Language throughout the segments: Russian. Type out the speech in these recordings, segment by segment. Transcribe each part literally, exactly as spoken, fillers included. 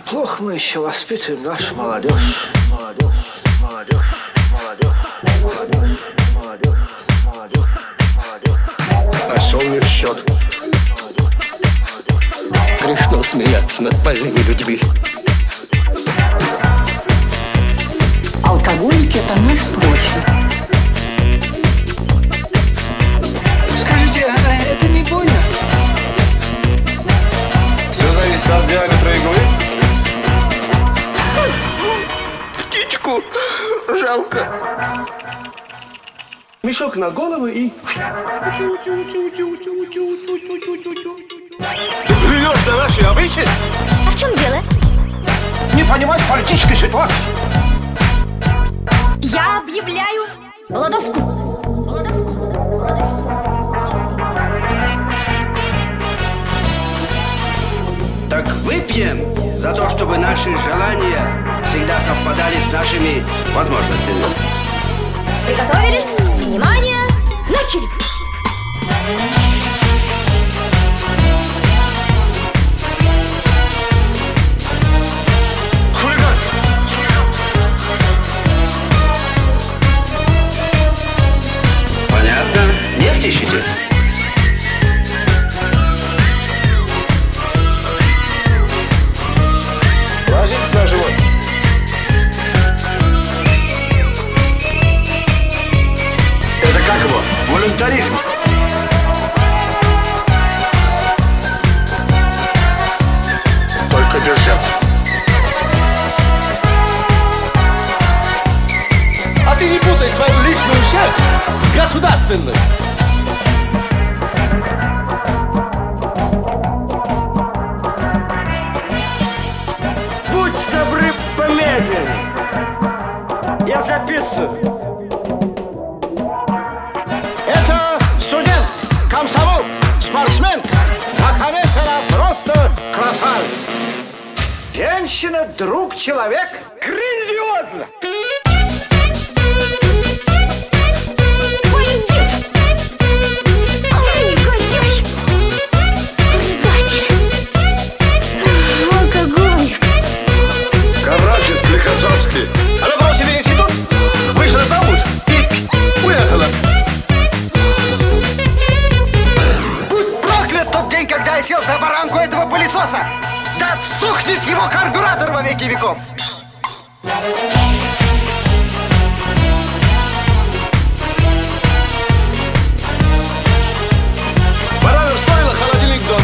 Плохо мы еще воспитываем нашу молодежь. Молодежь, молодежь, молодежь, молодежь, молодежь, молодежь, молодежь. Осел счет. Грешно смеяться над больными людьми. Алкоголики — это наш профиль. Скажите, а это не больно? Все зависит от диаметра иглы. Птичку жалко. Мешок на голову и... Ты плюешь на наши обычаи? А в чем дело? Не понимать политической ситуации. Я объявляю голодовку. Голодовку. Голодовку. Так выпьем за то, чтобы наши желания всегда совпадали с нашими возможностями. Приготовились? Внимание! Начали! Хулиган! Понятно. Нефть ищете? Ложитесь на живот. Это как его? Волюнтаризм. Только без жертв. А ты не путай свою личную счастье с государственной. Будь добры, помедленнее. Я записываю. Это студент, комсомол, спортсмен. Наконец, она просто красавица. Женщина, друг, человек. Грандиозно! Бандит! Негодяй! Предатель! Алкоголик! Коврачец Кликосовский. Она бросила институт, вышла замуж и уехала. Будь проклят тот день, когда я сел за баранку этого пылесоса! Да отсохнет его карбюратор во веки веков! Баранов стоило, холодильник дом.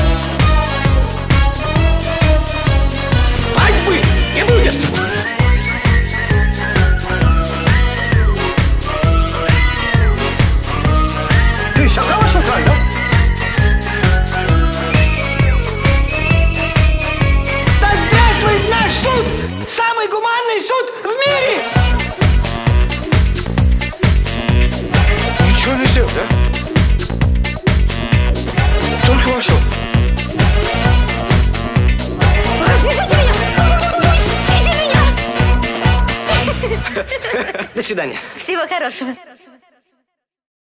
Свадьбы не будет! Ты шагала шутка, да? Да здравствует наш суд! Самый гуманный суд в мире! Ничего не сделал, да? Только вошел. Развяжите меня! Пустите меня! До свидания. Всего хорошего.